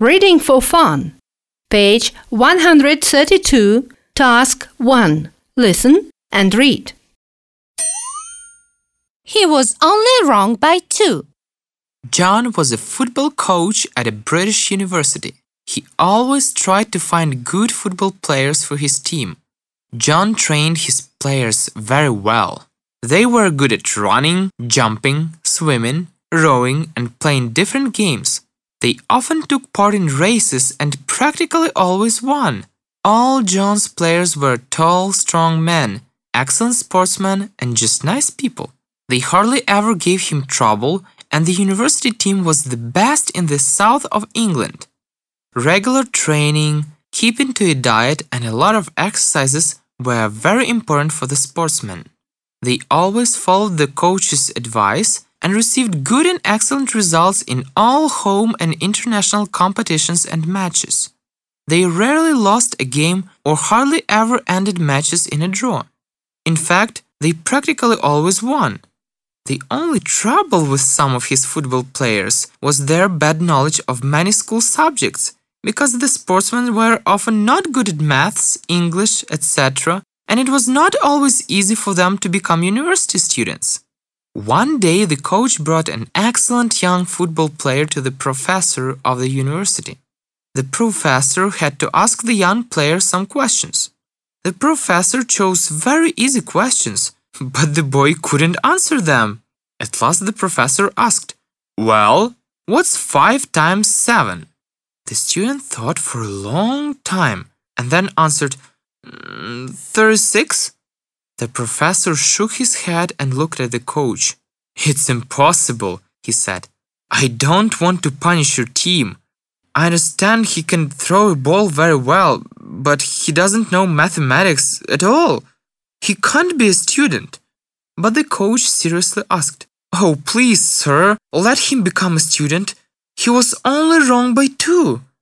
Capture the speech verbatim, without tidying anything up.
Reading for Fun. Page one hundred thirty-two, Task one. Listen and read. He was only wrong by two. John was a football coach at a British university. He always tried to find good football players for his team. John trained his players very well. They were good at running, jumping, swimming, rowing, and playing different games. They often took part in races and practically always won. All John's players were tall, strong men, excellent sportsmen, and just nice people. They hardly ever gave him trouble, and the university team was the best in the south of England. Regular training, keeping to a diet, and a lot of exercises were very important for the sportsmen. They always followed the coach's advice and received good and excellent results in all home and international competitions and matches. They rarely lost a game or hardly ever ended matches in a draw. In fact, they practically always won. The only trouble with some of his football players was their bad knowledge of many school subjects, because the sportsmen were often not good at maths, English, et cetera, and it was not always easy for them to become university students. One day, the coach brought an excellent young football player to the professor of the university. The professor had to ask the young player some questions. The professor chose very easy questions, but the boy couldn't answer them. At last the professor asked, "Well, what's five times seven?" The student thought for a long time and then answered, mm, thirty-six. The professor shook his head and looked at the coach. "It's impossible," he said. "I don't want to punish your team. I understand he can throw a ball very well, but he doesn't know mathematics at all. He can't be a student." But the coach seriously asked, "Oh, please, sir, let him become a student. He was only wrong by two."